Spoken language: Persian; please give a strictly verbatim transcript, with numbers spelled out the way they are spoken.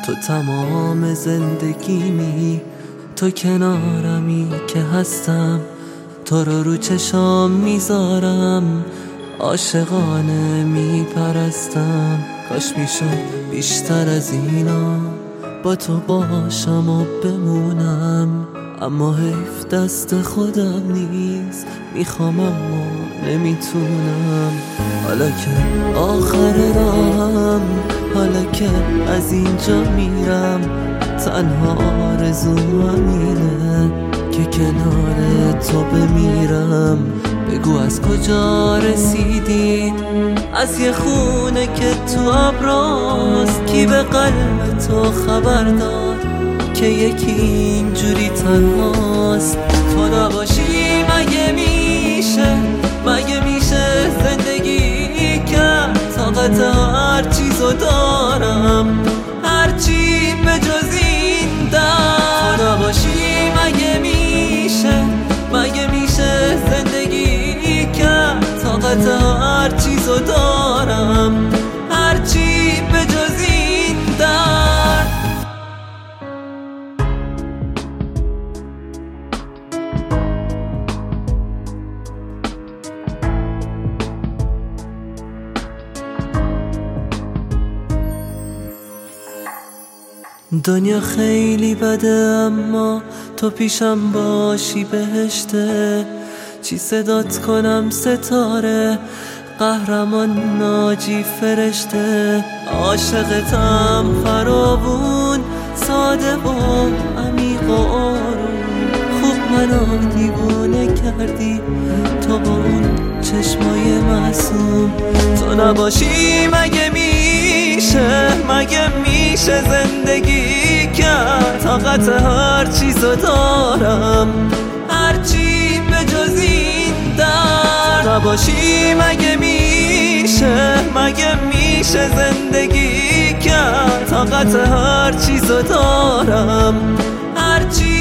تو تمام زندگیمی، تو کنارمی که هستم، تو رو رو چشام میذارم، عاشقانه میپرستم. کاش میشد بیشتر از اینا با تو باشم و بمونم، اما حیف دست خودم نیست، میخوام اما نمیتونم. حالا که آخر راهم، حالا که از اینجا میرم، تنها آرزوم اینه که کنار تو بمیرم. بگو از کجا رسیدی؟ از یه خونه که تو ابراست، کی به قلب تو خبر داد که یکی اینجوری تنهاست؟ تو نباشی مگه میشه، مگه میشه زندگی کرد؟ طاقت هر چیزو دارم، هرچی به جز این درد. تو نباشی مگه میشه، مگه میشه زندگی کرد؟ طاقت هر چیزو دارم، هرچی به جز این درد. دنیا خیلی بده اما تو پیشم باشی بهشته. چی صدات کنم ستاره، قهرمان ناجی فرشته. عاشقتم فراوون، ساده و عمیق و آروم. خوب منو دیوونه کردی تو با اون چشمای معصوم. تو نباشی مگه میشه، مگه میشه زندگی کرد؟ طاقت هر چیزو دارم، هرچی به جز این درد. نباشی مگه میشه، مگه میشه زندگی کرد؟ طاقت هر چیزو دارم، هرچی